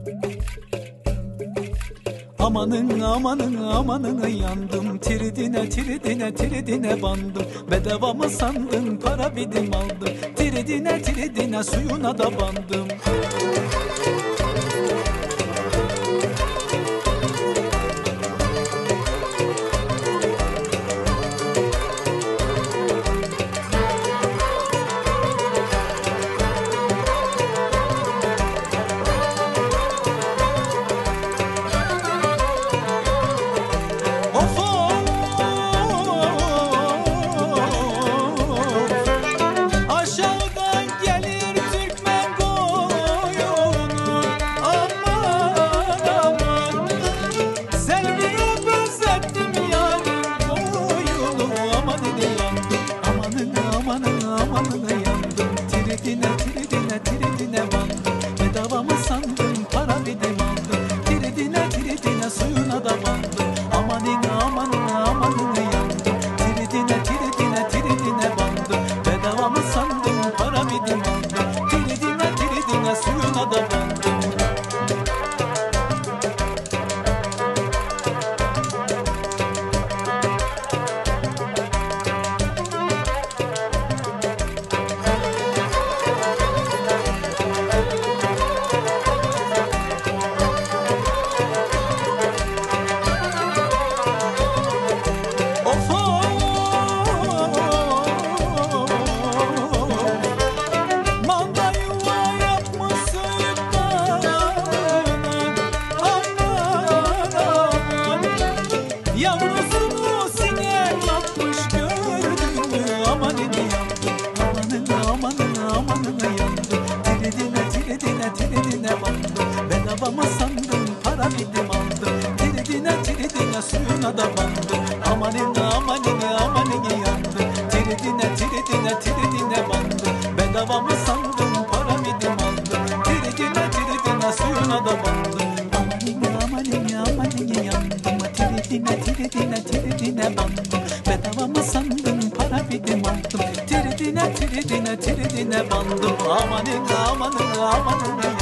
Amanın amanın amanın yandım, tiridine tiridine tiridine bandım. Bedava mı sandın, para bidim aldım, tiridine tiridine suyuna da bandım. Amanına yandım, tiridine tiridine tiridine bandım. Bedava mı sandın, para bidim aldım, tiridine tiridine suyuna da bandım. Amanına amanına amanına yandım, tiridine tiridine tiridine bandım. Bedava mı sandın, para bidim aldım, tiridine tiridine suyuna da bandım. Yavrusunu sinek yapmış, gördün mü? Amanına yandım, amanına amanına amanına yandım, tiridine tiridine tiridine bandım. Bedava mı sandın, para bidim aldım, tiridine tiridine suyuna da bandım. Amanına amanına amanına yandım, tiridine tiridine tiridine bandım. Bedava mı sandın, para bidim aldım, tiridine tiridine suyuna da bandım. Amanına amanına amanına yandım, tiridine tiridine tiridine bandım. Bedava mı sandın, para bidim aldım, tiridine tiridine tiridine bandım. Amanın amanın amanın